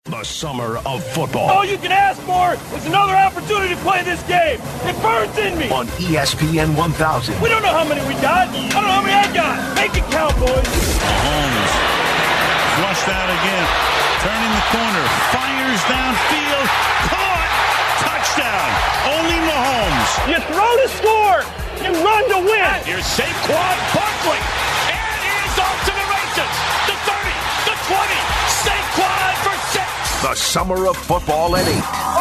The summer of football. All you can ask for is another opportunity to play this game. It burns in me. On ESPN 1000. We don't know how many we got. I don't know how many I got. Make it count, boys. Mahomes flushed out again. Turning the corner. Fires downfield. Caught. Touchdown. Only Mahomes. You throw to score. You run to win. Here's Saquon Barkley. And he's off to the races. The 30. The 20. Saquon for 6. The summer of football at 8.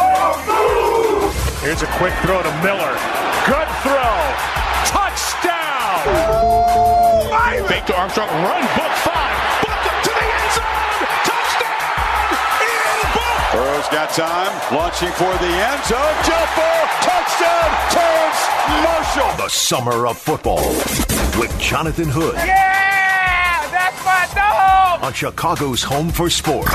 Here's a quick throw to Miller. Good throw. Touchdown. Fake to Armstrong. Run. Book 5. Book to the end zone. Touchdown. Ian Book. Burrow's got time. Launching for the end zone. Jump ball. Touchdown. Terrence Marshall. The summer of football with Jonathan Hood. Yeah, that's my dog. On Chicago's home for sports.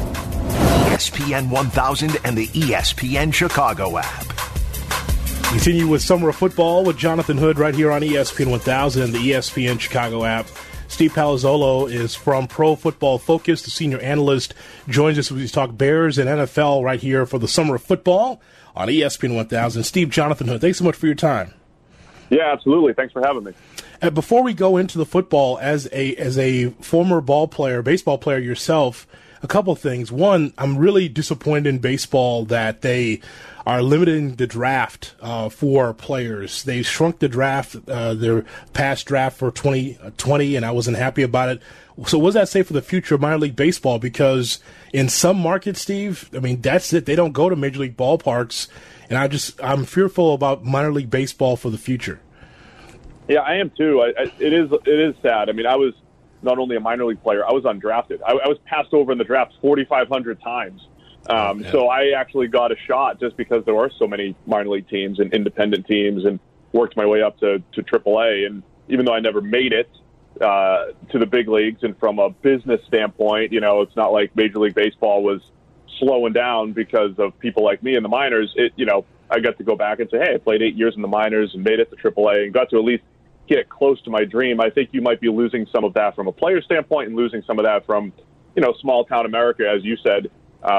ESPN 1000 and the ESPN Chicago app. Continue with Summer of Football with Jonathan Hood right here on ESPN 1000 and the ESPN Chicago app. Steve Palazzolo is from Pro Football Focus, the senior analyst, joins us as we talk Bears and NFL right here for the Summer of Football on ESPN 1000. Steve, Jonathan Hood, thanks so much for your time. Yeah, absolutely. Thanks for having me. And before we go into the football, as a former baseball player yourself, a couple of things. One, I'm really disappointed in baseball that they are limiting the draft for players. They shrunk the draft, their past draft for 2020, and I wasn't happy about it. So what does that say for the future of minor league baseball? Because in some markets, Steve, I mean, that's it. They don't go to major league ballparks, and I'm fearful about minor league baseball for the future. Yeah, I am too. It is sad. I mean, I was not only a minor league player, I was undrafted. I was passed over in the drafts 4,500 times. So I actually got a shot just because there are so many minor league teams and independent teams, and worked my way up to AAA. And even though I never made it to the big leagues, and from a business standpoint, you know, it's not like Major League Baseball was slowing down because of people like me in the minors. I got to go back and say, hey, I played 8 years in the minors and made it to AAA and got to at least get close to my dream. I think you might be losing some of that from a player standpoint and losing some of that from, small town America, as you said.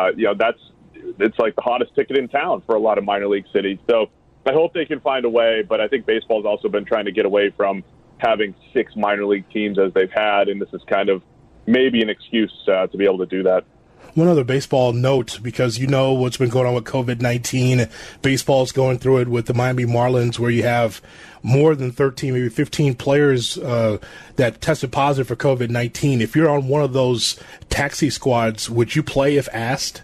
It's like the hottest ticket in town for a lot of minor league cities. So I hope they can find a way, but I think baseball's also been trying to get away from having 6 minor league teams as they've had, and this is kind of maybe an excuse to be able to do that. One other baseball note, because you know what's been going on with COVID-19. Baseball's going through it with the Miami Marlins, where you have more than 13, maybe 15 players that tested positive for COVID-19. If you're on one of those taxi squads, would you play if asked?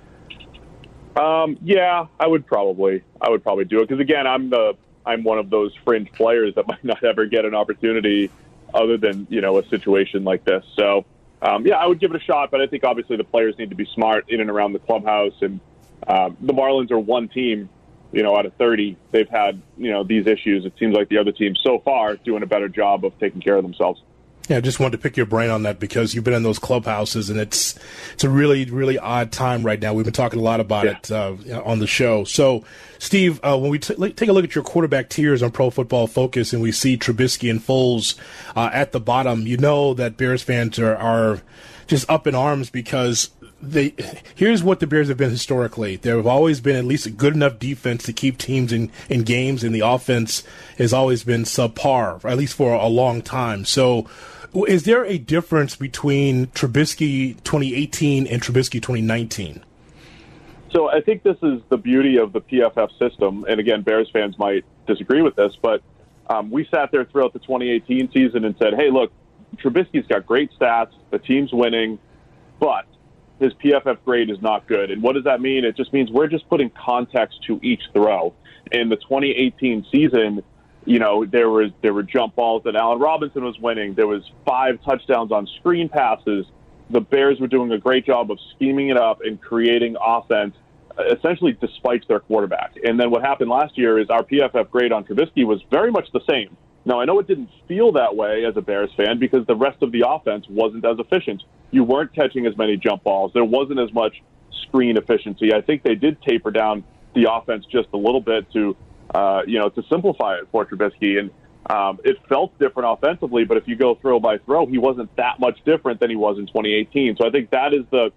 Yeah, I would probably do it, because again, I'm one of those fringe players that might not ever get an opportunity other than a situation like this. So. I would give it a shot, but I think obviously the players need to be smart in and around the clubhouse. And the Marlins are one team, out of 30. They've had, these issues. It seems like the other teams so far doing a better job of taking care of themselves. Yeah, I just wanted to pick your brain on that, because you've been in those clubhouses, and it's a really, really odd time right now. We've been talking a lot about it on the show. So, Steve, when we take a look at your quarterback tiers on Pro Football Focus, and we see Trubisky and Foles at the bottom, you know that Bears fans are just up in arms, because here's what the Bears have been historically. There have always been at least a good enough defense to keep teams in games, and the offense has always been subpar, at least for a long time. So, is there a difference between Trubisky 2018 and Trubisky 2019? So I think this is the beauty of the PFF system. And again, Bears fans might disagree with this, but we sat there throughout the 2018 season and said, hey, look, Trubisky's got great stats, the team's winning, but his PFF grade is not good. And what does that mean? It just means we're just putting context to each throw. In the 2018 season, there were jump balls that Allen Robinson was winning. There was 5 touchdowns on screen passes. The Bears were doing a great job of scheming it up and creating offense, essentially despite their quarterback. And then what happened last year is our PFF grade on Trubisky was very much the same. Now, I know it didn't feel that way as a Bears fan because the rest of the offense wasn't as efficient. You weren't catching as many jump balls. There wasn't as much screen efficiency. I think they did taper down the offense just a little bit to simplify it for Trubisky. And it felt different offensively, but if you go throw by throw, he wasn't that much different than he was in 2018. So I think that is the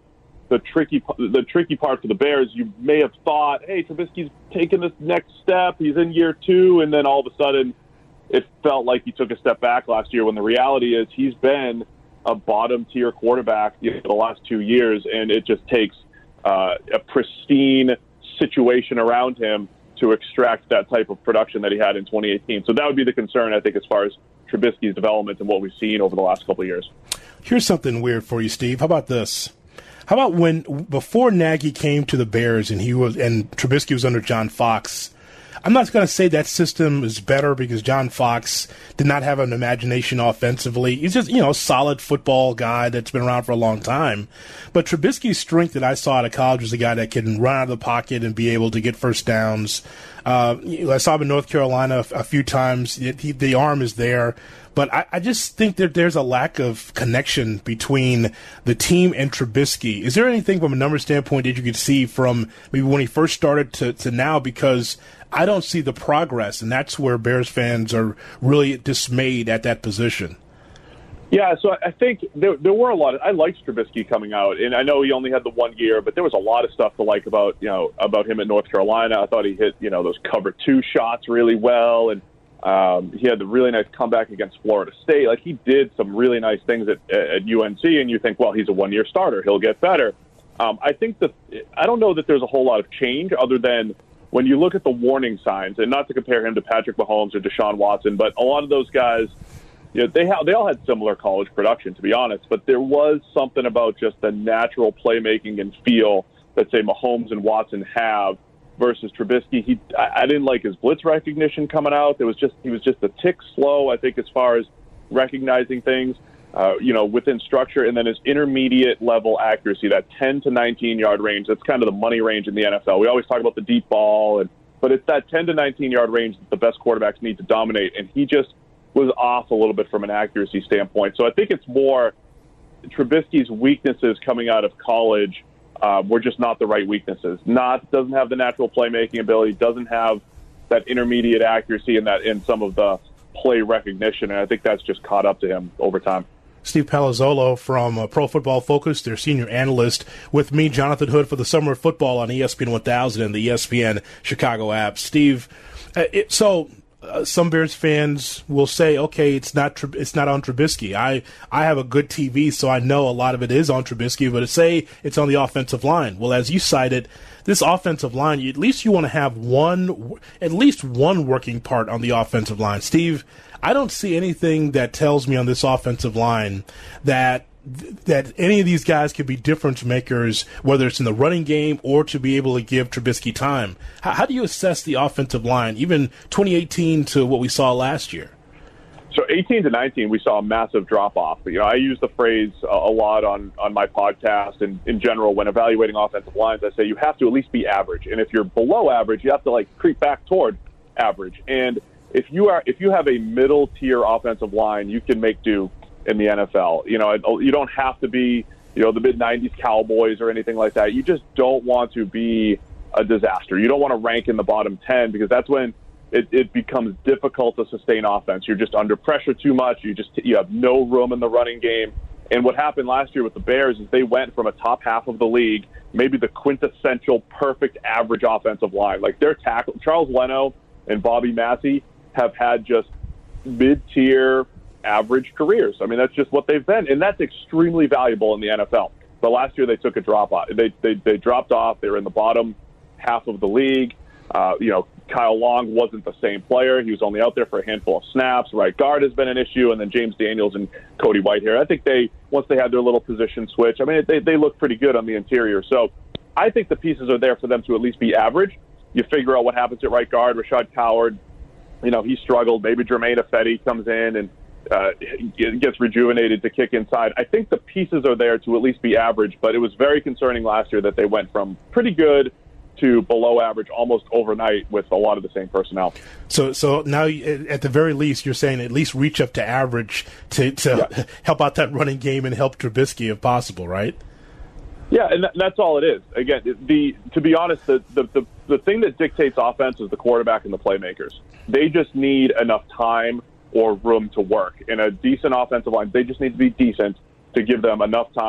the tricky part for the Bears. You may have thought, hey, Trubisky's taking this next step. He's in year 2, and then all of a sudden it felt like he took a step back last year when the reality is he's been a bottom-tier quarterback the last 2 years, and it just takes a pristine situation around him to extract that type of production that he had in 2018. So that would be the concern, I think, as far as Trubisky's development and what we've seen over the last couple of years. Here's something weird for you, Steve. How about this? How about before Nagy came to the Bears and Trubisky was under John Fox? I'm not going to say that system is better because John Fox did not have an imagination offensively. He's just, a solid football guy that's been around for a long time. But Trubisky's strength that I saw out of college was a guy that can run out of the pocket and be able to get first downs. I saw him in North Carolina a few times. The arm is there. But I just think that there's a lack of connection between the team and Trubisky. Is there anything from a number standpoint that you could see from maybe when he first started to now? Because I don't see the progress, and that's where Bears fans are really dismayed at that position. Yeah, so I think there were a lot of – I liked Trubisky coming out, and I know he only had the 1 year, but there was a lot of stuff to like about him at North Carolina. I thought he hit, those cover 2 shots really well, and he had the really nice comeback against Florida State. Like, he did some really nice things at UNC, and you think, well, he's a 1-year starter. He'll get better. I think I don't know that there's a whole lot of change other than when you look at the warning signs, and not to compare him to Patrick Mahomes or Deshaun Watson, but a lot of those guys, they all had similar college production, to be honest, but there was something about just the natural playmaking and feel that, say, Mahomes and Watson have versus Trubisky. I didn't like his blitz recognition coming out. He was just a tick slow, I think, as far as recognizing things, within structure, and then his intermediate level accuracy, that 10 to 19-yard range. That's kind of the money range in the NFL. We always talk about the deep ball, but it's that 10 to 19-yard range that the best quarterbacks need to dominate, and he just was off a little bit from an accuracy standpoint. So I think it's more Trubisky's weaknesses coming out of college were just not the right weaknesses. Doesn't have the natural playmaking ability, doesn't have that intermediate accuracy and some of the play recognition, and I think that's just caught up to him over time. Steve Palazzolo from Pro Football Focus, their senior analyst, with me, Jonathan Hood, for the Summer of Football on ESPN 1000 and the ESPN Chicago app. Steve, some Bears fans will say, okay, it's not on Trubisky. I have a good TV, so I know a lot of it is on Trubisky, but say it's on the offensive line. Well, as you cited, this offensive line, at least you want to have at least one working part on the offensive line. Steve, I don't see anything that tells me on this offensive line that any of these guys could be difference makers, whether it's in the running game or to be able to give Trubisky time. How do you assess the offensive line, even 2018 to what we saw last year? So 18 to 19, we saw a massive drop-off. I use the phrase a lot on my podcast and in general when evaluating offensive lines. I say you have to at least be average. And if you're below average, you have to creep back toward average. And if you have a middle-tier offensive line, you can make do in the NFL. You don't have to be, the mid-90s Cowboys or anything like that. You just don't want to be a disaster. You don't want to rank in the bottom 10 because that's when it becomes difficult to sustain offense. You're just under pressure too much. You have no room in the running game. And what happened last year with the Bears is they went from a top half of the league, maybe the quintessential perfect average offensive line. Like their tackle, Charles Leno and Bobby Massey have had just mid-tier average careers. I mean, that's just what they've been, and that's extremely valuable in the NFL. But last year they took a drop off. They dropped off. They were in the bottom half of the league. Kyle Long wasn't the same player. He was only out there for a handful of snaps. Right guard has been an issue, and then James Daniels and Cody Whitehair. I think once they had their little position switch, I mean, they look pretty good on the interior. So I think the pieces are there for them to at least be average. You figure out what happens at right guard. Rashad Coward, he struggled. Maybe Jermaine Ifedi comes in and gets rejuvenated to kick inside. I think the pieces are there to at least be average, but it was very concerning last year that they went from pretty good to below average almost overnight with a lot of the same personnel. So now, at the very least, you're saying at least reach up to average to help out that running game and help Trubisky if possible, right? Yeah, and that's all it is. Again, to be honest, the thing that dictates offense is the quarterback and the playmakers. They just need enough time or room to work. In a decent offensive line, they just need to be decent to give them enough time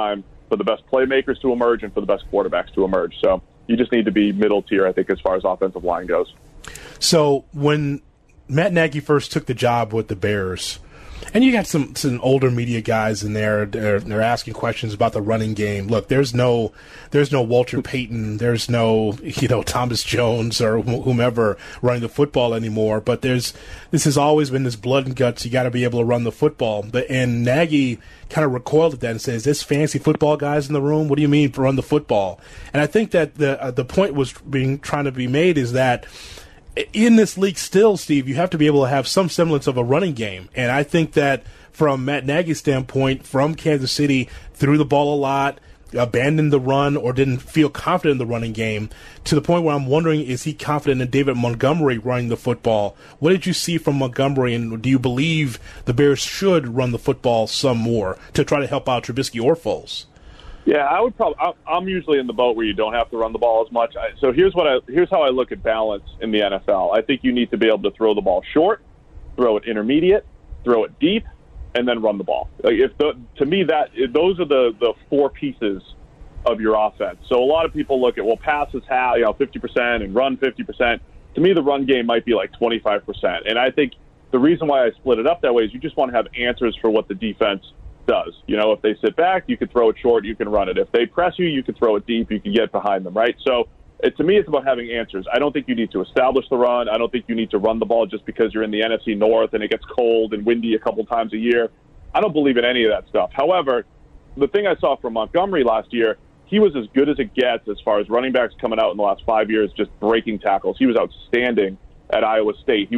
for the best playmakers to emerge and for the best quarterbacks to emerge. So you just need to be middle tier, I think, as far as offensive line goes. So when Matt Nagy first took the job with the Bears, and you got some older media guys in there, they're asking questions about the running game. Look, there's no Walter Payton, there's no Thomas Jones or whomever running the football anymore. But this has always been this blood and guts. You got to be able to run the football. And Nagy kind of recoiled at that and says, "This fancy football guys in the room? What do you mean run the football?" And I think that the point was trying to be made is that in this league still, Steve, you have to be able to have some semblance of a running game. And I think that from Matt Nagy's standpoint, from Kansas City, threw the ball a lot, abandoned the run or didn't feel confident in the running game, to the point where I'm wondering, is he confident in David Montgomery running the football? What did you see from Montgomery, and do you believe the Bears should run the football some more to try to help out Trubisky or Foles? Yeah, I'm usually in the boat where you don't have to run the ball as much. So here's how I look at balance in the NFL. I think you need to be able to throw the ball short, throw it intermediate, throw it deep, and then run the ball. To me, those are the four pieces of your offense. So a lot of people look at, well, pass is 50% and run 50%. To me, the run game might be like 25%. And I think the reason why I split it up that way is you just want to have answers for what the defense does. If they sit back, you can throw it short, you can run it. If they press you, you can throw it deep, you can get behind them, right? So to me, it's about having answers. I don't think you need to establish the run. I don't think you need to run the ball just because you're in the NFC North and it gets cold and windy a couple times a year. I don't believe in any of that stuff. However, the thing I saw from Montgomery last year, he was as good as it gets as far as running backs coming out in the last 5 years, just breaking tackles. He was outstanding at Iowa State. He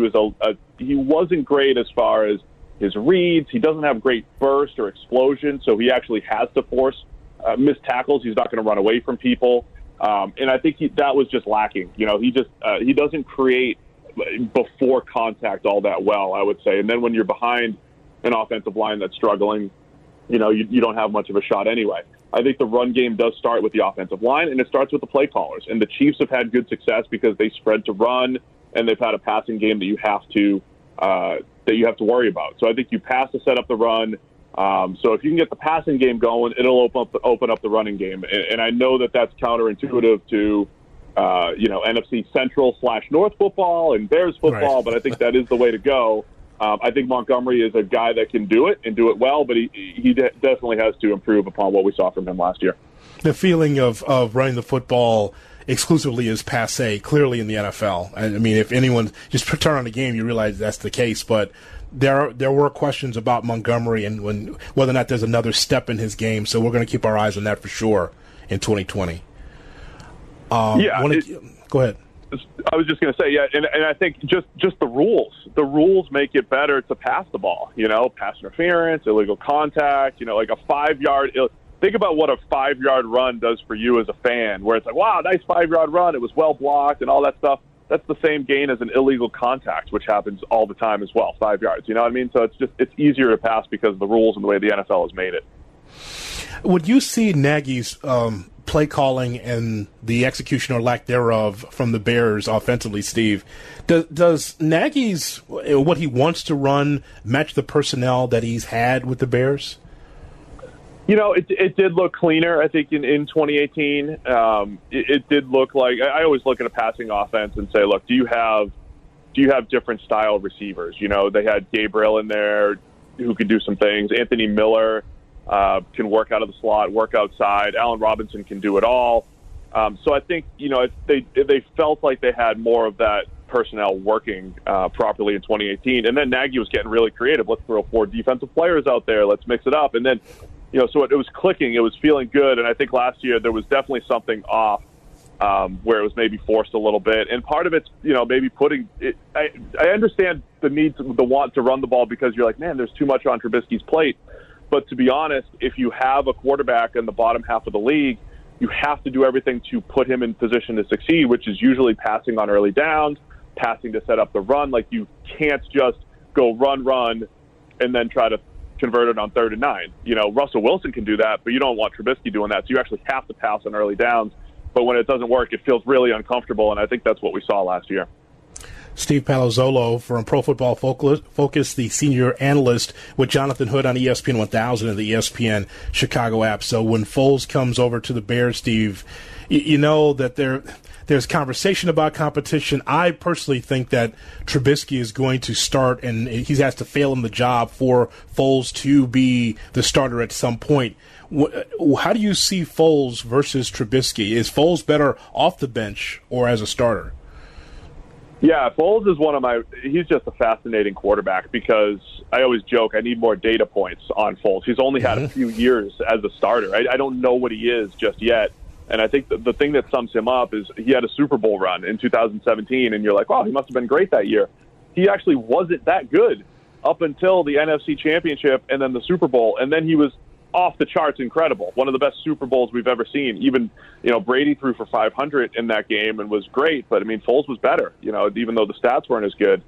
wasn't great as far as his reads. He doesn't have great burst or explosion, so he actually has to force missed tackles. He's not going to run away from people, and I think that was just lacking. He doesn't create before contact all that well, I would say. And then when you're behind an offensive line that's struggling, you don't have much of a shot anyway. I think the run game does start with the offensive line, and it starts with the play callers. And the Chiefs have had good success because they spread to run, and they've had a passing game that you have to worry about. So I think you pass to set up the run. So if you can get the passing game going, it'll open up the running game. And I know that that's counterintuitive to NFC Central / North football and Bears football, right. But I think that is the way to go. I think Montgomery is a guy that can do it and do it well, but he definitely has to improve upon what we saw from him last year. The feeling of running the football exclusively is passé, clearly in the NFL. I mean, if anyone just turn on the game, you realize that's the case. But there were questions about Montgomery and whether or not there's another step in his game. So we're going to keep our eyes on that for sure in 2020. Go ahead. I was just going to say, yeah, and I think just the rules. The rules make it better to pass the ball. Pass interference, illegal contact. Like a 5-yard. Think about what a 5-yard run does for you as a fan, where it's like, wow, nice 5-yard run. It was well blocked and all that stuff. That's the same gain as an illegal contact, which happens all the time as well, 5 yards. You know what I mean? So it's easier to pass because of the rules and the way the NFL has made it. Would you see Nagy's play calling and the execution or lack thereof from the Bears offensively, Steve? Does Nagy's, what he wants to run, match the personnel that he's had with the Bears? It did look cleaner, I think, in 2018. It did look like – I always look at a passing offense and say, look, do you have different style receivers? They had Gabriel in there who could do some things. Anthony Miller can work out of the slot, work outside. Allen Robinson can do it all. So I think, they felt like they had more of that personnel working properly in 2018. And then Nagy was getting really creative. Let's throw 4 defensive players out there. Let's mix it up. And then – so it was clicking. It was feeling good. And I think last year there was definitely something off where it was maybe forced a little bit. And part of it's, maybe putting it. I understand the need, the want to run the ball because you're like, man, there's too much on Trubisky's plate. But to be honest, if you have a quarterback in the bottom half of the league, you have to do everything to put him in position to succeed, which is usually passing on early downs, passing to set up the run. Like, you can't just go run, and then try to convert it on 3rd and 9. Russell Wilson can do that, but you don't want Trubisky doing that. So you actually have to pass on early downs. But when it doesn't work, it feels really uncomfortable, and I think that's what we saw last year. Steve Palazzolo from Pro Football Focus, the senior analyst with Jonathan Hood on ESPN 1000 and the ESPN Chicago app. So when Foles comes over to the Bears, Steve, you know that there's conversation about competition. I personally think that Trubisky is going to start, and he has to fail in the job for Foles to be the starter at some point. How do you see Foles versus Trubisky? Is Foles better off the bench or as a starter? Yeah, Foles is he's just a fascinating quarterback because I always joke I need more data points on Foles. He's only had a few years as a starter. I don't know what he is just yet. And I think the thing that sums him up is he had a Super Bowl run in 2017, and you're like, wow, he must have been great that year. He actually wasn't that good up until the NFC Championship and then the Super Bowl, and then he was off the charts incredible. One of the best Super Bowls we've ever seen. Even, Brady threw for 500 in that game and was great, but, Foles was better, even though the stats weren't as good.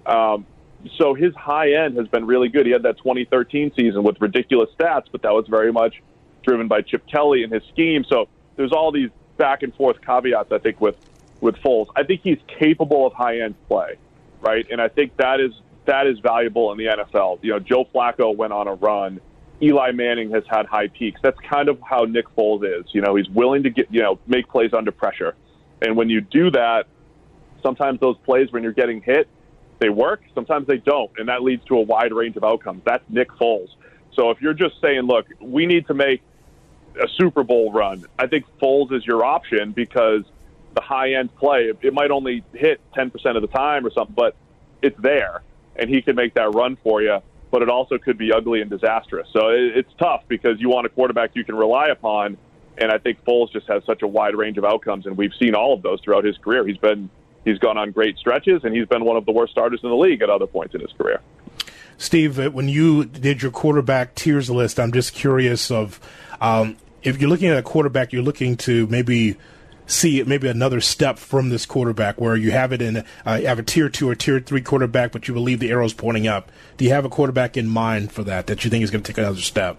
So his high end has been really good. He had that 2013 season with ridiculous stats, but that was very much driven by Chip Kelly and his scheme. So there's all these back and forth caveats, I think, with Foles. I think he's capable of high-end play, right? And I think that is valuable in the NFL. Joe Flacco went on a run. Eli Manning has had high peaks. That's kind of how Nick Foles is. He's willing to make plays under pressure. And when you do that, sometimes those plays when you're getting hit, they work. Sometimes they don't, and that leads to a wide range of outcomes. That's Nick Foles. So if you're just saying, look, we need to make a Super Bowl run, I think Foles is your option because the high-end play, it might only hit 10% of the time or something, but it's there, and he can make that run for you, but it also could be ugly and disastrous. So it's tough because you want a quarterback you can rely upon, and I think Foles just has such a wide range of outcomes, and we've seen all of those throughout his career. He's gone on great stretches, and he's been one of the worst starters in the league at other points in his career. Steve, when you did your quarterback tiers list, I'm just curious of if you're looking at a quarterback, you're looking to maybe see maybe another step from this quarterback where you have it in have a tier 2 or tier 3 quarterback, but you believe the arrow's pointing up. Do you have a quarterback in mind for that you think is going to take another step?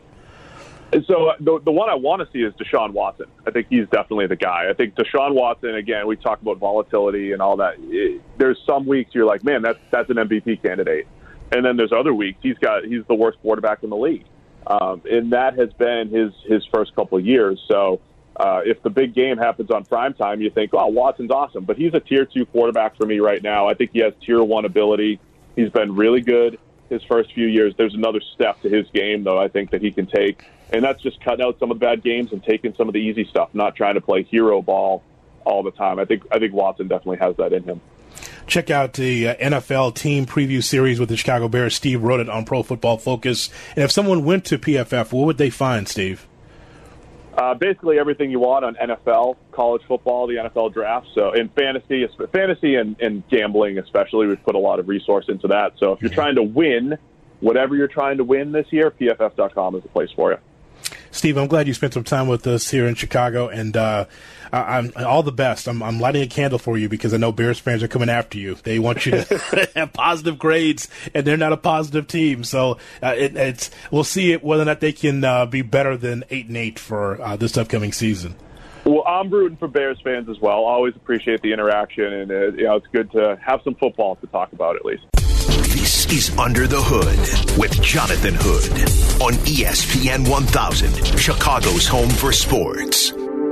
So the one I want to see is Deshaun Watson. I think he's definitely the guy. I think Deshaun Watson, again, we talk about volatility and all that. There's some weeks you're like, man, that's an MVP candidate. And then there's other weeks he's the worst quarterback in the league. And that has been his first couple of years. So if the big game happens on primetime, you think, oh, Watson's awesome. But he's a tier 2 quarterback for me right now. I think he has tier 1 ability. He's been really good his first few years. There's another step to his game, though, I think that he can take. And that's just cutting out some of the bad games and taking some of the easy stuff, not trying to play hero ball all the time. I think Watson definitely has that in him. Check out the NFL team preview series with the Chicago Bears. Steve wrote it on Pro Football Focus. And if someone went to PFF, what would they find, Steve? Basically everything you want on NFL, college football, the NFL draft. So in fantasy and gambling especially, we've put a lot of resource into that. So if you're trying to win, whatever you're trying to win this year, PFF.com is the place for you. Steve, I'm glad you spent some time with us here in Chicago, and I'm all the best. I'm lighting a candle for you because I know Bears fans are coming after you. They want you to have positive grades, and they're not a positive team. So we'll see whether or not they can be better than 8-8 for this upcoming season. Well, I'm rooting for Bears fans as well. Always appreciate the interaction, and it's good to have some football to talk about at least. This is Under the Hood with Jonathan Hood on ESPN 1000, Chicago's home for sports.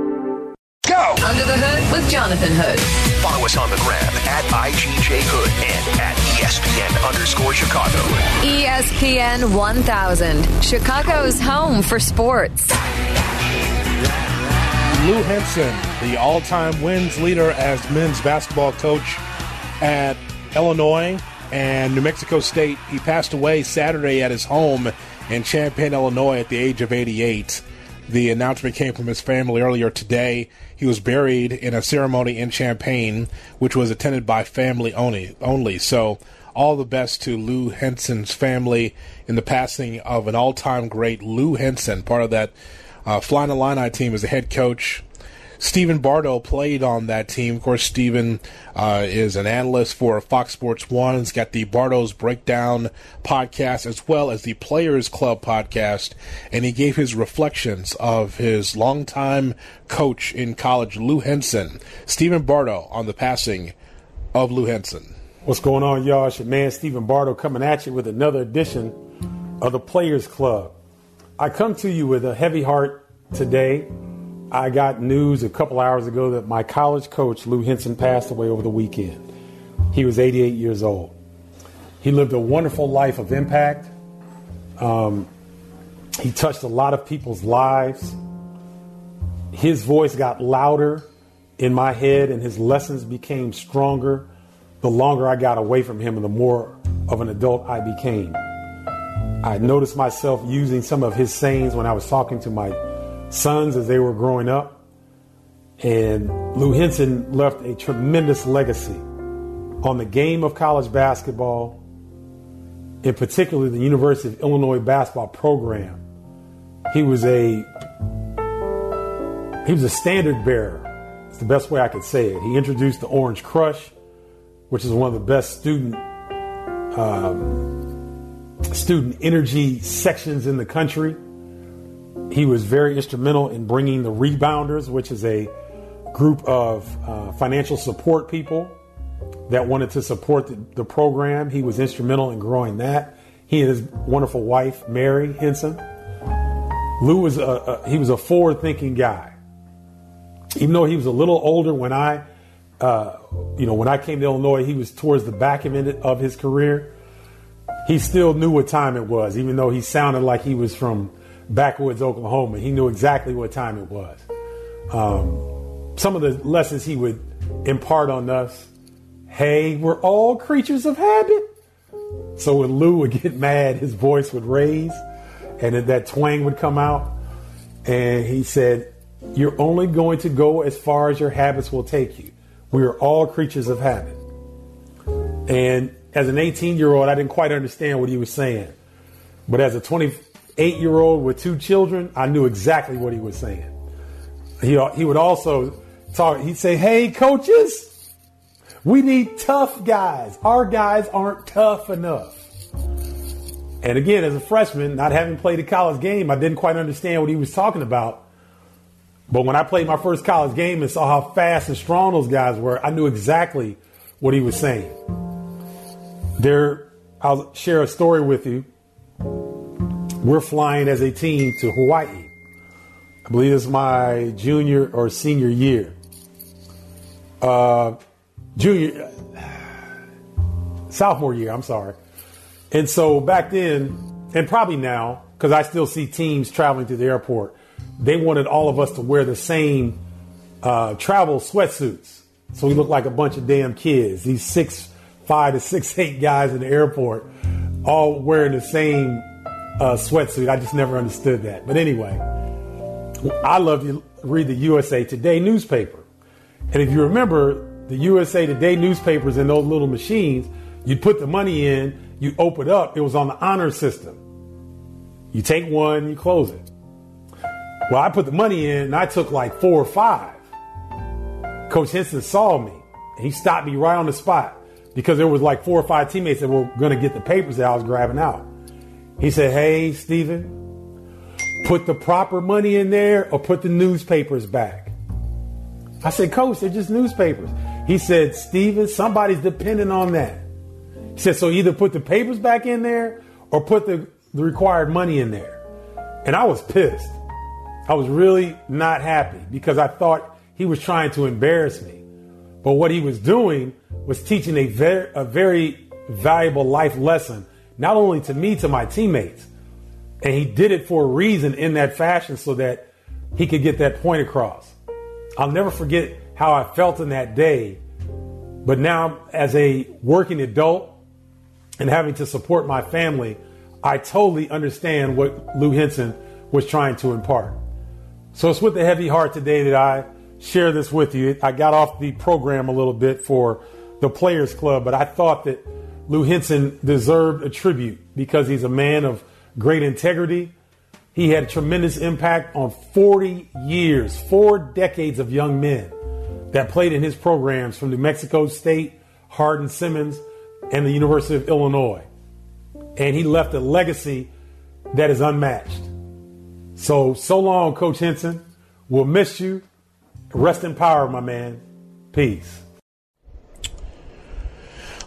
Go! Under the Hood with Jonathan Hood. Follow us on the gram at IGJHood and at ESPN_Chicago. ESPN 1000, Chicago's home for sports. Lou Henson, the all-time wins leader as men's basketball coach at Illinois and New Mexico State. He passed away Saturday at his home in Champaign, Illinois at the age of 88. The announcement came from his family earlier today. He was buried in a ceremony in Champaign, which was attended by family only. So all the best to Lou Henson's family in the passing of an all-time great, Lou Henson, part of that Flying Illini team as a head coach. Stephen Bardo played on that team. Of course, Stephen is an analyst for Fox Sports 1. He's got the Bardo's Breakdown podcast as well as the Players Club podcast. And he gave his reflections of his longtime coach in college, Lou Henson. Stephen Bardo on the passing of Lou Henson. What's going on, y'all? It's your man, Stephen Bardo, coming at you with another edition of the Players Club. I come to you with a heavy heart today. I got news a couple hours ago that my college coach, Lou Henson, passed away over the weekend. He was 88 years old. He lived a wonderful life of impact. He touched a lot of people's lives. His voice got louder in my head and his lessons became stronger the longer I got away from him and the more of an adult I became. I noticed myself using some of his sayings when I was talking to my sons as they were growing up. And Lou Henson left a tremendous legacy on the game of college basketball, in particular the University of Illinois basketball program. He was a standard bearer. It's the best way I could say it. He introduced the Orange Crush, which is one of the best student energy sections in the country. He was very instrumental in bringing the Rebounders, which is a group of financial support people that wanted to support the program. He was instrumental in growing that. He and his wonderful wife, Mary Henson. Lou was he was a forward-thinking guy. Even though he was a little older when I came to Illinois, he was towards the back end of his career. He still knew what time it was, even though he sounded like he was from backwoods Oklahoma. He knew exactly what time it was. Some of the lessons he would impart on us: hey, we're all creatures of habit. So when Lou would get mad, his voice would raise and that twang would come out. And he said, you're only going to go as far as your habits will take you. We are all creatures of habit. And as an 18-year-old, I didn't quite understand what he was saying. But as a 28-year-old with 2 children, I knew exactly what he was saying. He would also talk. He'd say, hey, coaches, we need tough guys. Our guys aren't tough enough. And again, as a freshman, not having played a college game, I didn't quite understand what he was talking about. But when I played my first college game and saw how fast and strong those guys were, I knew exactly what he was saying. I'll share a story with you. We're flying as a team to Hawaii. I believe it's my junior or senior year. Sophomore year, I'm sorry. And so back then, and probably now, because I still see teams traveling to the airport, they wanted all of us to wear the same travel sweatsuits. So we looked like a bunch of damn kids. These 6'5" to 6'8" guys in the airport, all wearing the same sweatsuit. I just never understood that. But anyway, I love to read the USA Today newspaper. And if you remember, the USA Today newspapers in those little machines, you'd put the money in, you'd open it up. It was on the honor system. You take one, you close it. Well, I put the money in and I took like 4 or 5. Coach Henson saw me and he stopped me right on the spot because there was like 4 or 5 teammates that were going to get the papers that I was grabbing out. He said, hey, Stephen, put the proper money in there or put the newspapers back. I said, Coach, they're just newspapers. He said, Stephen, somebody's depending on that. He said, so either put the papers back in there or put the required money in there. And I was pissed. I was really not happy because I thought he was trying to embarrass me. But what he was doing was teaching a very valuable life lesson, not only to me, to my teammates. And he did it for a reason in that fashion so that he could get that point across. I'll never forget how I felt in that day. But now as a working adult and having to support my family, I totally understand what Lou Henson was trying to impart. So it's with a heavy heart today that I share this with you. I got off the program a little bit for the Players Club, but I thought that Lou Henson deserved a tribute because he's a man of great integrity. He had a tremendous impact on 40 years, 4 decades of young men that played in his programs from New Mexico State, Hardin-Simmons, and the University of Illinois. And he left a legacy that is unmatched. So long, Coach Henson. We'll miss you. Rest in power, my man. Peace.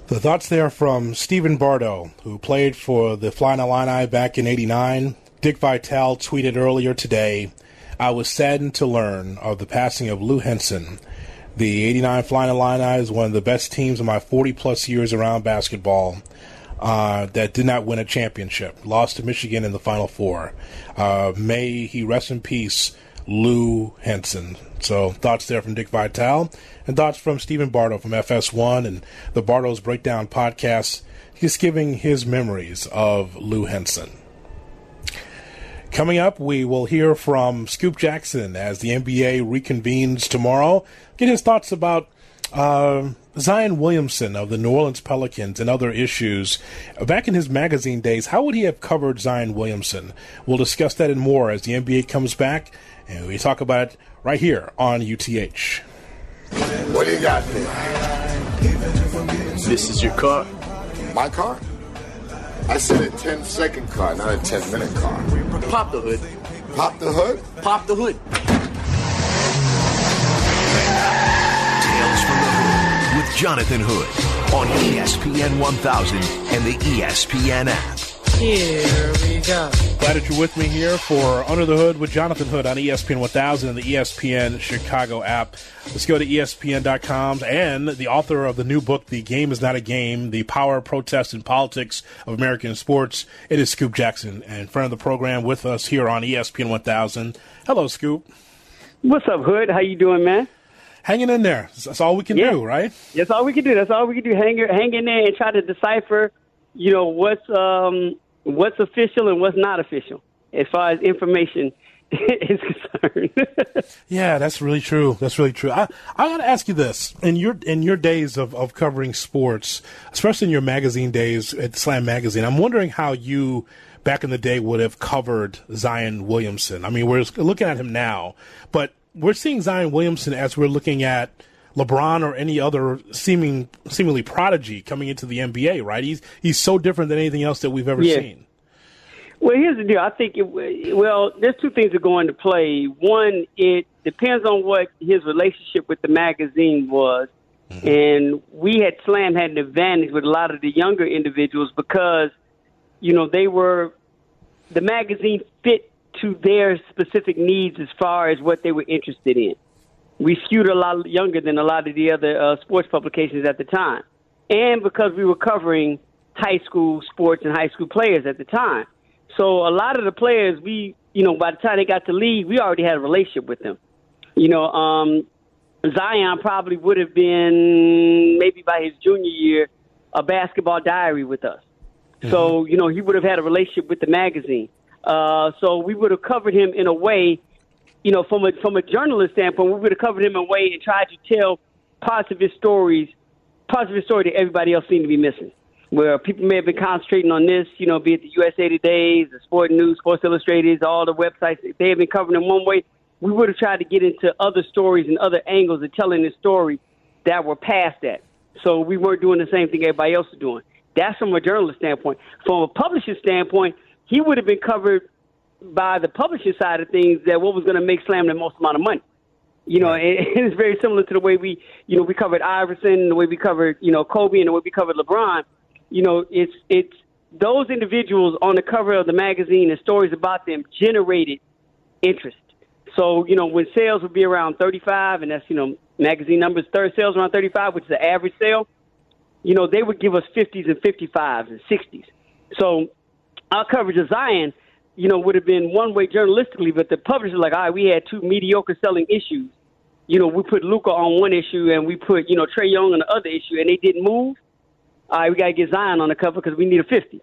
The thoughts there from Stephen Bardo, who played for the Flying Illini back in '89. Dick Vitale tweeted earlier today, "I was saddened to learn of the passing of Lou Henson. The '89 Flying Illini is one of the best teams in my 40-plus years around basketball that did not win a championship. Lost to Michigan in the Final Four. May he rest in peace, Lou Henson." So thoughts there from Dick Vitale, and thoughts from Stephen Bardo from FS1 and the Bardo's Breakdown podcast, just giving his memories of Lou Henson. Coming up, we will hear from Scoop Jackson as the NBA reconvenes tomorrow. Get his thoughts about Zion Williamson of the New Orleans Pelicans and other issues. Back in his magazine days, how would he have covered Zion Williamson? We'll discuss that and more as the NBA comes back, and we talk about it right here on UTH. What do you got there? This is your car? My car? I said a 10-second car, not a 10-minute car. Pop the hood. Pop the hood? Pop the hood. Tales from the Hood with Jonathan Hood on ESPN 1000 and the ESPN app. Here we go. Glad that you're with me here for Under the Hood with Jonathan Hood on ESPN 1000 and the ESPN Chicago app. Let's go to ESPN.com and the author of the new book, The Game is Not a Game, The Power, Protest, and Politics of American Sports. It is Scoop Jackson, and in front of the program with us here on ESPN 1000. Hello, Scoop. What's up, Hood? How you doing, man? Hanging in there. That's all we can do, right? That's all we can do. Hang in there and try to decipher, what's official and what's not official as far as information is concerned. Yeah, that's really true. I got to ask you this. In your days of covering sports, especially in your magazine days at Slam Magazine, I'm wondering how you, back in the day, would have covered Zion Williamson. I mean, we're looking at him now, but we're seeing Zion Williamson as we're looking at LeBron or any other seemingly prodigy coming into the NBA, right? He's so different than anything else that we've ever seen. Well, here's the deal. I think, there's two things that go into play. One, it depends on what his relationship with the magazine was. Mm-hmm. And we at Slam had an advantage with a lot of the younger individuals because, the magazine fit to their specific needs as far as what they were interested in. We skewed a lot younger than a lot of the other sports publications at the time. And because we were covering high school sports and high school players at the time. So a lot of the players, by the time they got to league, we already had a relationship with them. Zion probably would have been, maybe by his junior year, a basketball diary with us. Mm-hmm. So, he would have had a relationship with the magazine. So we would have covered him in a way, from a journalist standpoint, we would have covered him in a way and tried to tell positive story that everybody else seemed to be missing. Where people may have been concentrating on this, be it the USA Today, the Sport News, Sports Illustrated, all the websites, they have been covering in one way. We would have tried to get into other stories and other angles of telling the story that were past that. So we weren't doing the same thing everybody else was doing. That's from a journalist standpoint. From a publisher standpoint, he would have been covered by the publishing side of things that what was going to make Slam the most amount of money. It's very similar to the way we covered Iverson, the way we covered, Kobe, and the way we covered LeBron. It's those individuals on the cover of the magazine and stories about them generated interest. So, when sales would be around 35, and that's, magazine numbers, third sales around 35, which is the average sale, they would give us 50s and 55s and 60s. So our coverage of Zion, would have been one way journalistically, but the publisher's like, all right, we had two mediocre selling issues. We put Luka on one issue and we put, Trae Young on the other issue, and they didn't move. All right, we got to get Zion on the cover because we need a 50.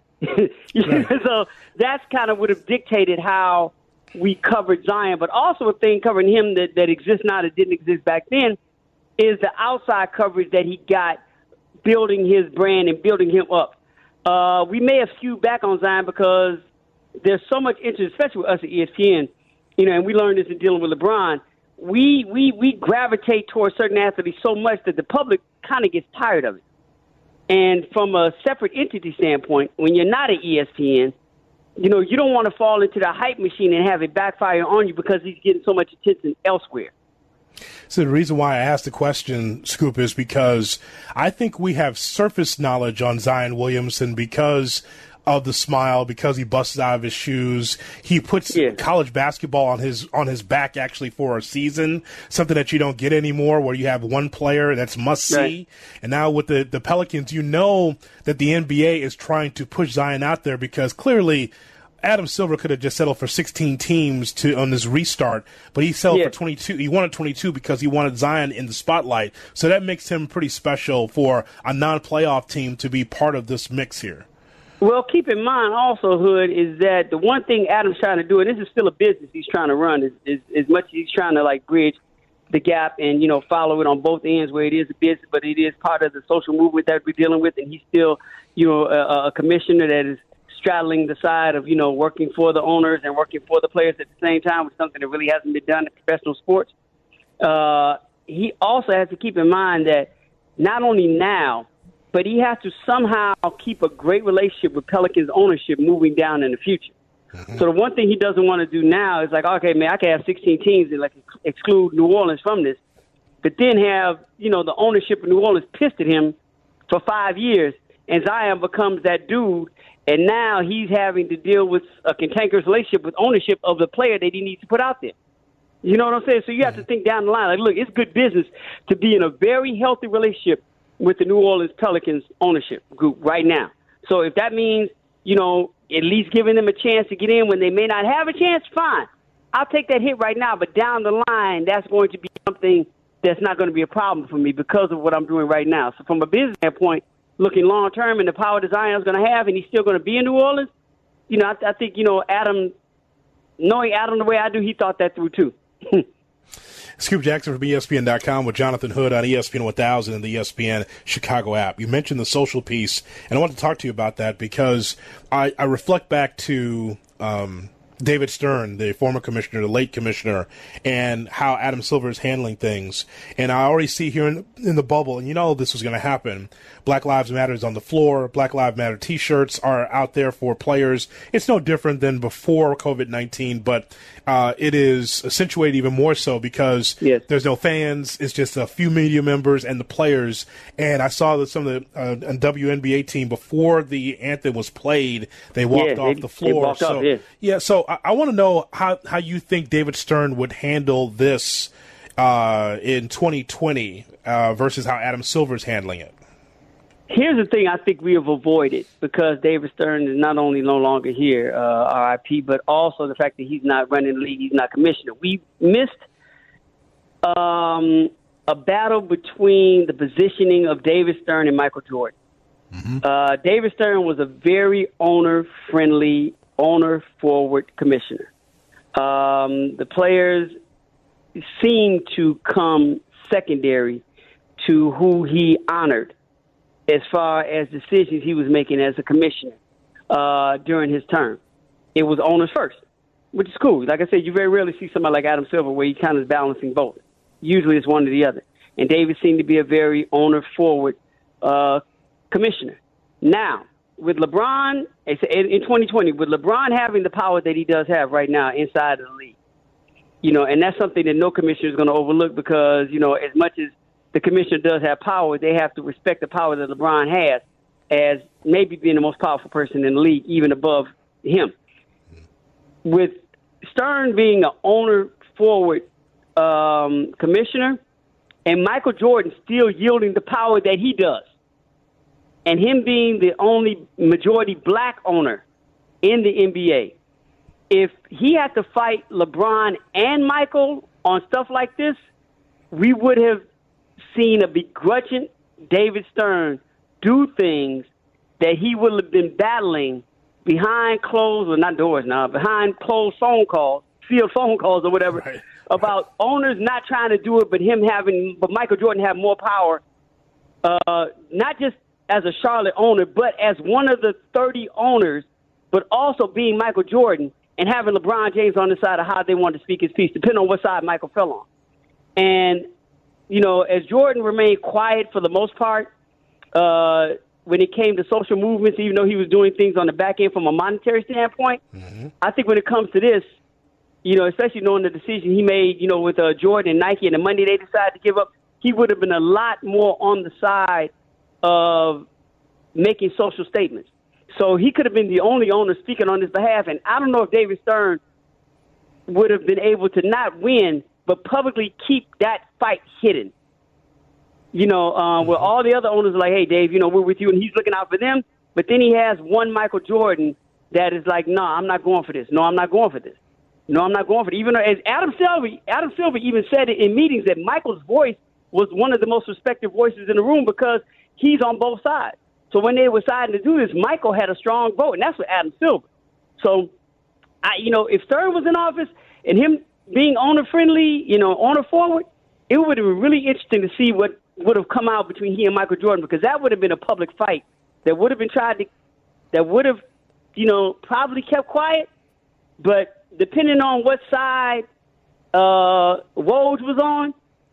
So that's kind of would have dictated how we covered Zion. But also a thing covering him that exists now that didn't exist back then is the outside coverage that he got building his brand and building him up. We may have skewed back on Zion because there's so much interest, especially with us at ESPN, and we learned this in dealing with LeBron. We gravitate towards certain athletes so much that the public kind of gets tired of it. And from a separate entity standpoint, when you're not at ESPN, you don't want to fall into the hype machine and have it backfire on you because he's getting so much attention elsewhere. So the reason why I asked the question, Scoop, is because I think we have surface knowledge on Zion Williamson because of the smile, because he busts out of his shoes. He puts college basketball on his back actually for a season, something that you don't get anymore, where you have one player that's must see. Right. And now with the Pelicans, you know that the NBA is trying to push Zion out there because clearly Adam Silver could have just settled for 16 teams on this restart, but he settled for 22. He wanted 22 because he wanted Zion in the spotlight. So that makes him pretty special for a non-playoff team to be part of this mix here. Well, keep in mind also, Hood, is that the one thing Adam's trying to do, and this is still a business he's trying to run, is as much as he's trying to, like, bridge the gap and, you know, follow it on both ends where it is a business, but it is part of the social movement that we're dealing with, and he's still, you know, a commissioner that is straddling the side of, you know, working for the owners and working for the players at the same time, with something that really hasn't been done in professional sports. He also has to keep in mind that not only now, but he has to somehow keep a great relationship with Pelicans ownership moving down in the future. Mm-hmm. So the one thing he doesn't want to do now is like, okay, man, I can have 16 teams and like exclude New Orleans from this, but then have, you know, the ownership of New Orleans pissed at him for 5 years, and Zion becomes that dude, and now he's having to deal with a cantankerous relationship with ownership of the player that he needs to put out there. You know what I'm saying? So you have to think down the line. Like, look, it's good business to be in a very healthy relationship with the New Orleans Pelicans ownership group right now. So if that means, you know, at least giving them a chance to get in when they may not have a chance, fine. I'll take that hit right now, but down the line, that's going to be something that's not going to be a problem for me because of what I'm doing right now. So from a business standpoint, looking long term and the power that Zion's going to have, and he's still going to be in New Orleans, you know, I think, you know, Adam, knowing Adam the way I do, he thought that through too. Scoop Jackson from ESPN.com with Jonathan Hood on ESPN 1000 and the ESPN Chicago app. You mentioned the social piece, and I want to talk to you about that because I reflect back to David Stern, the former commissioner, the late commissioner, and how Adam Silver is handling things. And I already see here in the bubble, and you know this was going to happen, Black Lives Matter is on the floor. Black Lives Matter T-shirts are out there for players. It's no different than before COVID-19, but it is accentuated even more so because there's no fans. It's just a few media members and the players. And I saw that some of the WNBA team, before the anthem was played, they walked off the floor. They walked off, So I want to know how you think David Stern would handle this in 2020 versus how Adam Silver's handling it. Here's the thing I think we have avoided because David Stern is not only no longer here, RIP, but also the fact that he's not running the league, he's not commissioner. We missed a battle between the positioning of David Stern and Michael Jordan. Mm-hmm. David Stern was a very owner-friendly, owner-forward commissioner. The players seemed to come secondary to who he honored as far as decisions he was making as a commissioner during his term. It was owners first, which is cool. Like I said, you very rarely see somebody like Adam Silver where he kind of is balancing both. Usually it's one or the other. And David seemed to be a very owner-forward commissioner. Now, with LeBron, in 2020, with LeBron having the power that he does have right now inside of the league, you know, and that's something that no commissioner is going to overlook because, you know, as much as the commissioner does have power, they have to respect the power that LeBron has as maybe being the most powerful person in the league, even above him. With Stern being an owner-forward commissioner and Michael Jordan still yielding the power that he does, and him being the only majority black owner in the NBA, if he had to fight LeBron and Michael on stuff like this, we would have seen a begrudging David Stern do things that he would have been battling behind closed, or not doors now, behind closed phone calls, field phone calls or whatever, right, about owners not trying to do it, but Michael Jordan have more power, not just as a Charlotte owner, but as one of the 30 owners, but also being Michael Jordan and having LeBron James on the side of how they wanted to speak his piece, depending on what side Michael fell on. And, you know, as Jordan remained quiet for the most part, when it came to social movements, even though he was doing things on the back end from a monetary standpoint, I think when it comes to this, especially knowing the decision he made, with Jordan and Nike and the money they decided to give up, he would have been a lot more on the side of making social statements. So he could have been the only owner speaking on his behalf. And I don't know if David Stern would have been able to not win, but publicly keep that fight hidden. Where all the other owners are like, hey, Dave, we're with you, and he's looking out for them. But then he has one Michael Jordan that is like, no, I'm not going for this. No, I'm not going for this. No, I'm not going for it. Even as Adam Silver even said it in meetings that Michael's voice was one of the most respected voices in the room because he's on both sides. So when they were deciding to do this, Michael had a strong vote, and that's what Adam Silver. So, if Stern was in office and him being owner-friendly, owner-forward, it would have been really interesting to see what would have come out between he and Michael Jordan, because that would have been a public fight that would have been that would have, probably kept quiet. But depending on what side Woj was on,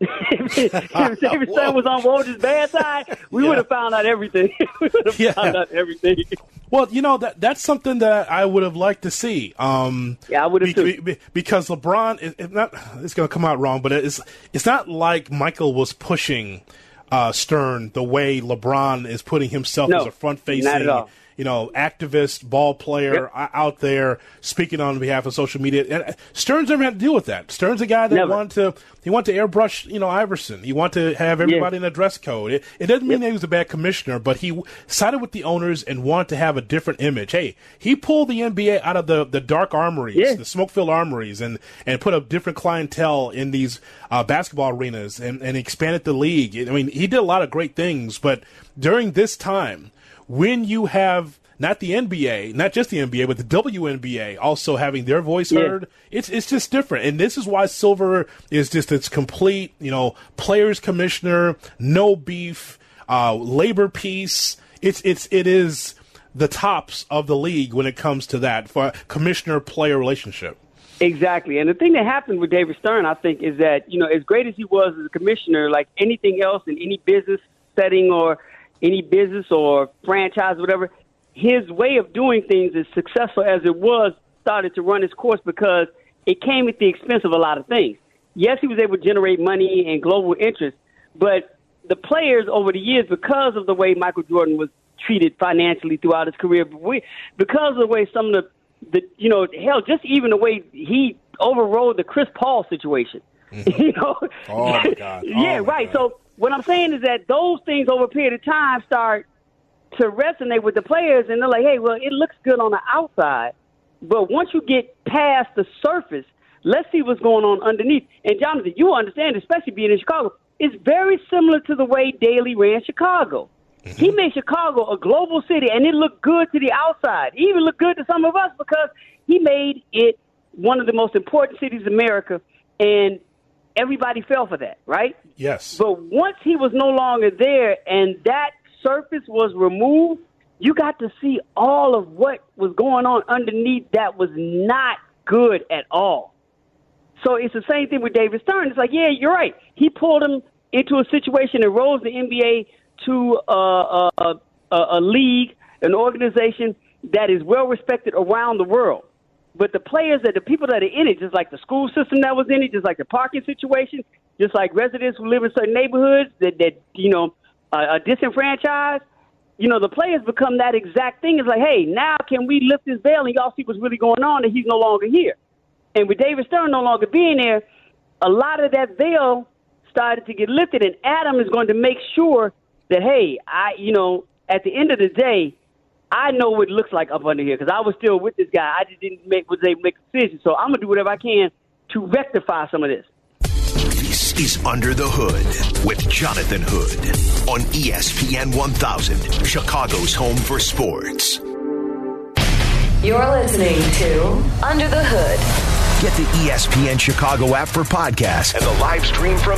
if David Stern was on Woj's bad side, we would have found out everything. Found out everything. Well, that's something that I would have liked to see. I would have too. Because LeBron, it's going to come out wrong, but it's not like Michael was pushing Stern the way LeBron is putting himself as a front-facing, not at all. Activist, ball player out there speaking on behalf of social media. And Stern's never had to deal with that. Stern's a guy that wanted to airbrush, Iverson. He wanted to have everybody in a dress code. It doesn't mean that he was a bad commissioner, but he sided with the owners and wanted to have a different image. Hey, he pulled the NBA out of the dark armories, the smoke-filled armories, and put a different clientele in these basketball arenas and expanded the league. I mean, he did a lot of great things, but during this time, when you have not the NBA, not just the NBA, but the WNBA also having their voice heard, it's just different. And this is why Silver is just its complete, players commissioner, no beef, labor peace. It is the tops of the league when it comes to that for commissioner-player relationship. Exactly. And the thing that happened with David Stern, I think, is that, as great as he was as a commissioner, like anything else in any business setting or any business or franchise, whatever, his way of doing things, as successful as it was, started to run its course because it came at the expense of a lot of things. Yes, he was able to generate money and global interest, but the players over the years, because of the way Michael Jordan was treated financially throughout his career, because of the way some of just even the way he overrode the Chris Paul situation. Oh, my God. Right. So what I'm saying is that those things over a period of time start to resonate with the players, and they're like, hey, well, it looks good on the outside, but once you get past the surface, let's see what's going on underneath. And, Jonathan, you understand, especially being in Chicago, it's very similar to the way Daley ran Chicago. Mm-hmm. He made Chicago a global city, and it looked good to the outside. It even looked good to some of us because he made it one of the most important cities in America, and everybody fell for that, right? Yes. But once he was no longer there and that surface was removed, you got to see all of what was going on underneath that was not good at all. So it's the same thing with David Stern. It's like, yeah, you're right. He pulled him into a situation and rose the NBA to a league, an organization that is well-respected around the world. But the players, the people that are in it, just like the school system that was in it, just like the parking situation, just like residents who live in certain neighborhoods that are disenfranchised, the players become that exact thing. It's like, hey, now can we lift this veil and y'all see what's really going on, and he's no longer here. And with David Stern no longer being there, a lot of that veil started to get lifted, and Adam is going to make sure that, hey, at the end of the day, I know what it looks like up under here because I was still with this guy. I just didn't was able to make a decision. So I'm going to do whatever I can to rectify some of this. This is Under the Hood with Jonathan Hood on ESPN 1000, Chicago's home for sports. You're listening to Under the Hood. Get the ESPN Chicago app for podcasts and the live stream from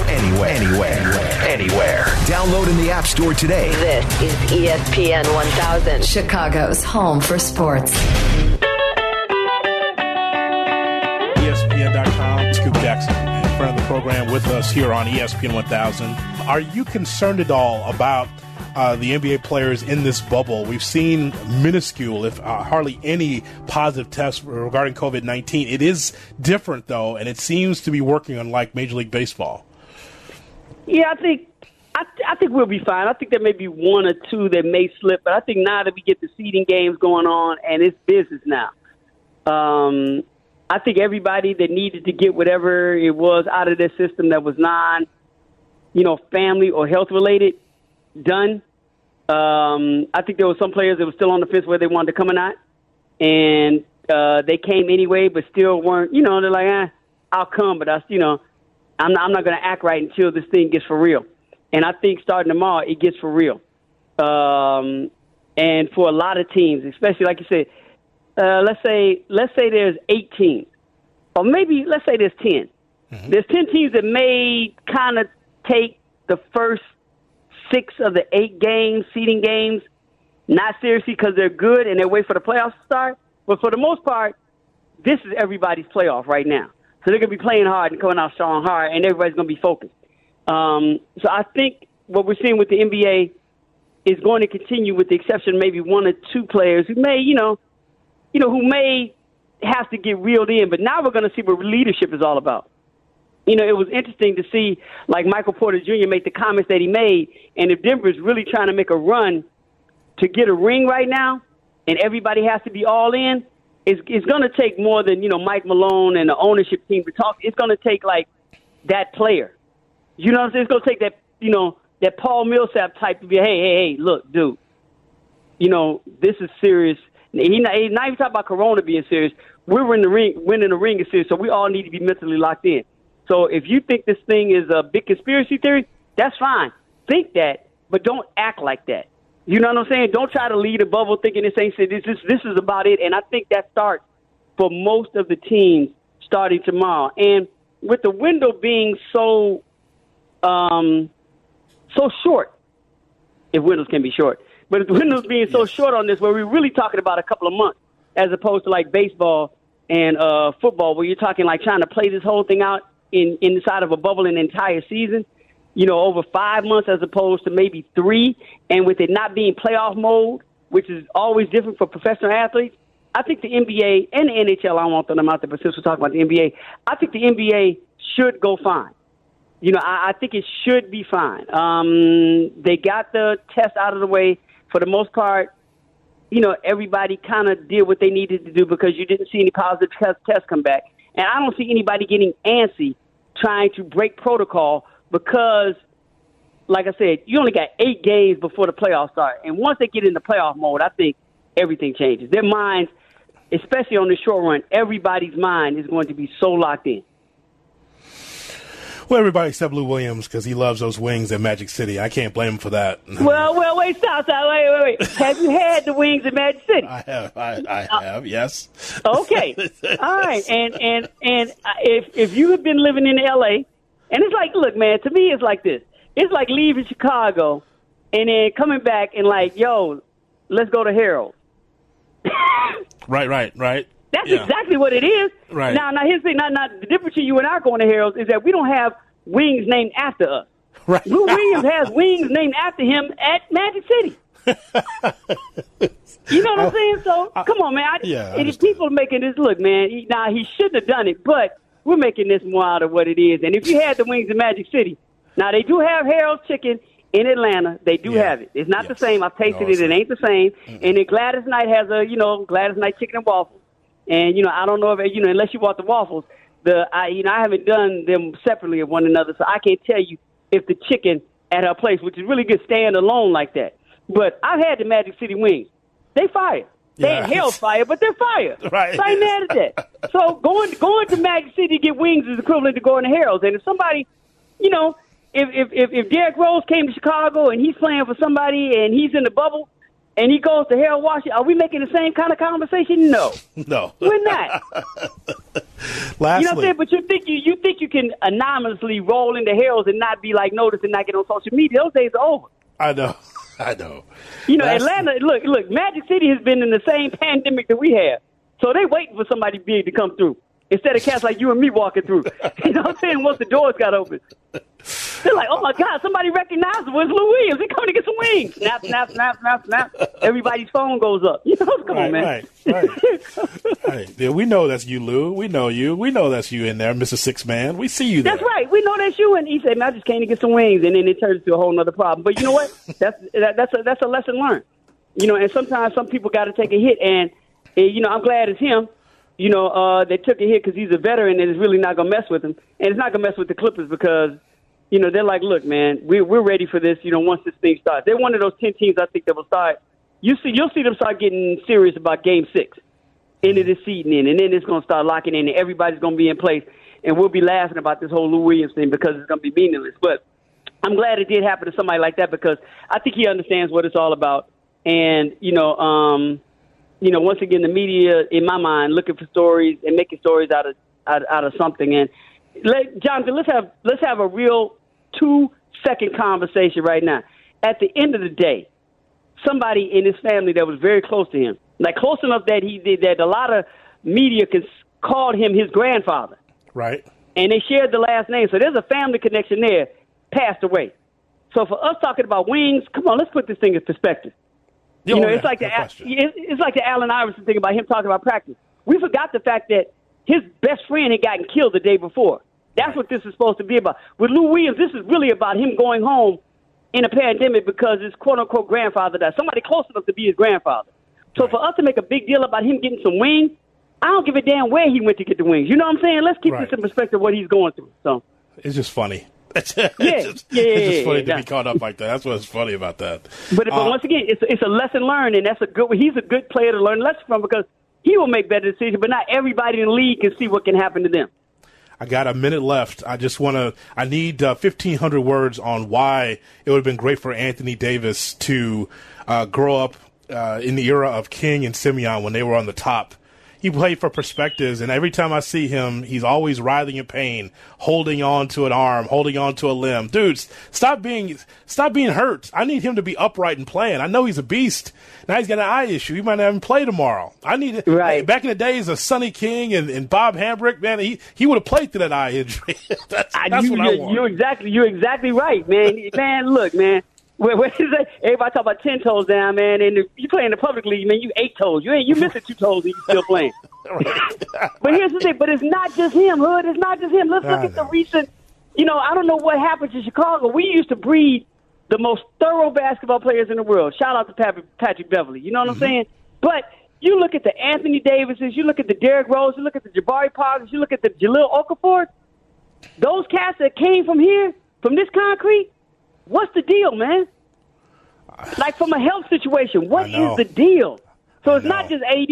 anywhere. Download in the App Store today. This is ESPN 1000, Chicago's home for sports. ESPN.com, Scoop Jackson in front of the program. program with us here on ESPN 1000. Are you concerned at all about the NBA players in this bubble? We've seen minuscule, if hardly any, positive tests regarding COVID-19. It is different, though, and it seems to be working unlike Major League Baseball. Yeah, I think we'll be fine. I think there may be one or two that may slip, but I think now that we get the seeding games going on and it's business now, I think everybody that needed to get whatever it was out of their system that was family or health related, done. I think there were some players that were still on the fence where they wanted to come or not, and they came anyway, but still weren't. They're like, I'll come, but I'm not going to act right until this thing gets for real. And I think starting tomorrow, it gets for real. And for a lot of teams, especially like you said, let's say there's 8 teams, or maybe let's say there's 10. Mm-hmm. There's 10 teams that may kind of take the first 6 of the 8 seeding games, not seriously because they're good and they wait for the playoffs to start. But for the most part, this is everybody's playoff right now. So they're going to be playing hard and coming out strong hard, and everybody's going to be focused. So I think what we're seeing with the NBA is going to continue, with the exception of maybe 1 or 2 players who may, who may have to get reeled in. But now we're going to see what leadership is all about. It was interesting to see, like, Michael Porter Jr. make the comments that he made, and if Denver's really trying to make a run to get a ring right now, and everybody has to be all in, it's going to take more than, Mike Malone and the ownership team to talk. It's going to take, like, that player. You know what I'm saying? It's going to take that, that Paul Millsap type to be, hey, look, dude, this is serious. He's not even talking about Corona being serious. We're in the ring, winning the ring is serious, so we all need to be mentally locked in. So if you think this thing is a big conspiracy theory, that's fine. Think that, but don't act like that. You know what I'm saying? Don't try to lead a bubble thinking this is about it. And I think that starts for most of the teams starting tomorrow. And with the window being so short, if windows can be short, but if the windows being so short on this, where we're really talking about a couple of months, as opposed to like baseball and football, where you're talking like trying to play this whole thing out inside of a bubble an entire season, over 5 months as opposed to maybe 3, and with it not being playoff mode, which is always different for professional athletes, I think the NBA and the NHL, I don't want them out there, but since we're talking about the NBA, I think the NBA should go fine. I think it should be fine. They got the test out of the way. For the most part, everybody kind of did what they needed to do because you didn't see any positive tests come back. And I don't see anybody getting antsy trying to break protocol because, like I said, you only got 8 games before the playoffs start. And once they get in the playoff mode, I think everything changes. Their minds, especially on the short run, everybody's mind is going to be so locked in. Well, everybody except Lou Williams, because he loves those wings at Magic City. I can't blame him for that. Well, wait, stop. Wait. Have you had the wings at Magic City? I have. I have, yes. Okay. All right. And if you have been living in L.A., and it's like, look, man, to me it's like this. It's like leaving Chicago and then coming back and like, yo, let's go to Harold. Right. That's exactly what it is. Right. Now here's the thing. Now, the difference between you and I going to Harold's is that we don't have wings named after us. Right. Lou Williams has wings named after him at Magic City. You know what I'm saying? So, come on, man. If people are making this, look, man, he shouldn't have done it, but we're making this more out of what it is. And if you had the wings in Magic City, now they do have Harold's Chicken in Atlanta. They do have it. It's not the same. I've tasted it. It ain't the same. Mm-hmm. And then Gladys Knight has Gladys Knight Chicken and Waffles. And, I don't know if, unless you want the waffles, I haven't done them separately of one another, so I can't tell you if the chicken at her place, which is really good, stand alone like that. But I've had the Magic City wings. They fire. They ain't Hell's fire, but they're fire. Right. So I ain't mad at that. So going to Magic City to get wings is equivalent to going to Harold's. And if somebody, if Derrick Rose came to Chicago and he's playing for somebody and he's in the bubble, and he goes to Harold Washington, are we making the same kind of conversation? No. We're not. Lastly, you know what I'm saying? But you think you can anonymously roll into Harold's and not be like noticed and not get on social media. Those days are over. I know. Atlanta, look, Magic City has been in the same pandemic that we have. So they waiting for somebody big to come through. instead of cats like you and me walking through. You know what I'm saying? Once the doors got open. They're like, oh, my God, somebody recognizable. It's Lou Williams. He's coming to get some wings. Snap, snap, snap, snap, snap. Everybody's phone goes up. You know, come on, man. Right. Yeah, we know that's you, Lou. We know you. We know that's you in there, Mr. Six Man. We see you there. That's right. We know that's you. And he said, man, I just came to get some wings. And then it turns into a whole other problem. But you know what? That's a lesson learned. You know, and sometimes some people got to take a hit. And, you know, I'm glad it's him. You know, they took a hit because he's a veteran and it's really not going to mess with him. And it's not going to mess with the Clippers because, you know, they're like, look, man, we're ready for this, you know, once this thing starts. They're one of those 10 teams I think that will start. You'll see them start getting serious about Game 6 into the season in, and then it's going to start locking in, and everybody's going to be in place, and we'll be laughing about this whole Lou Williams thing because it's going to be meaningless. But I'm glad it did happen to somebody like that because I think he understands what it's all about. And, you know, once again, the media, in my mind, looking for stories and making stories out of something. And Jonathan, let's have a real 2-second conversation right now. At the end of the day, somebody in his family that was very close to him, like close enough that a lot of media called him his grandfather. Right. And they shared the last name. So there's a family connection there, passed away. So for us talking about wings, come on, let's put this thing in perspective. You know, it's like the Allen Iverson thing about him talking about practice. We forgot the fact that his best friend had gotten killed the day before. That's what this is supposed to be about. With Lou Williams, this is really about him going home in a pandemic because his quote-unquote grandfather died. Somebody close enough to be his grandfather. So for us to make a big deal about him getting some wings, I don't give a damn where he went to get the wings. You know what I'm saying? Let's keep this in perspective, what he's going through. So it's just funny. It's just funny to be caught up like that. That's what's funny about that. But once again, it's a lesson learned, and he's a good player to learn a lesson from because he will make better decisions, but not everybody in the league can see what can happen to them. I got a minute left. I need 1,500 words on why it would have been great for Anthony Davis to grow up in the era of King and Simeon when they were on the top. He played for Perspectives, and every time I see him, he's always writhing in pain, holding on to an arm, holding on to a limb. Dude, stop being hurt. I need him to be upright and playing. I know he's a beast. Now he's got an eye issue. He might not even play tomorrow. Back in the days of Sonny King and Bob Hambrick, man, he would have played through that eye injury. that's what I want. You're exactly right, man. Man, look, man. What is that? Everybody talk about 10 toes down, man. And if you play in the public league, man, you 8 toes. You missing 2 toes and you still playing. But here's the thing. But it's not just him, Hood. It's not just him. Let's look at the recent. You know, I don't know what happened to Chicago. We used to breed the most thorough basketball players in the world. Shout out to Patrick Beverly. You know what I'm saying? But you look at the Anthony Davises, you look at the Derrick Rose, you look at the Jabari Parkers, you look at the Jahlil Okafor. Those cats that came from here, from this concrete. What's the deal, man? Like from a health situation, what is the deal? So it's not just AD.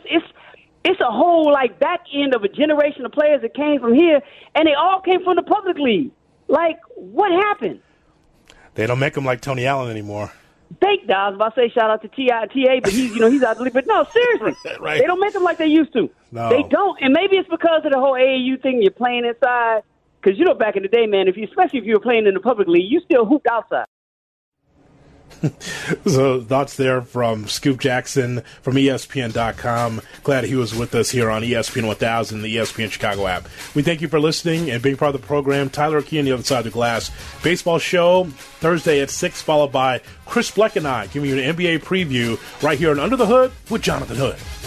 It's a whole like back end of a generation of players that came from here, and they all came from the public league. Like, what happened? They don't make them like Tony Allen anymore. I was about to say shout out to T.I., but he's out of the league. But no, seriously, right. They don't make them like they used to. No. They don't, and maybe it's because of the whole AAU thing. You're playing inside. Because, you know, back in the day, man, especially if you were playing in the public league, you still hooped outside. So thoughts there from Scoop Jackson from ESPN.com. Glad he was with us here on ESPN 1000, the ESPN Chicago app. We thank you for listening and being part of the program. Tyler Key on the other side of the glass. Baseball show Thursday at 6, followed by Chris Bleck and I giving you an NBA preview right here on Under the Hood with Jonathan Hood.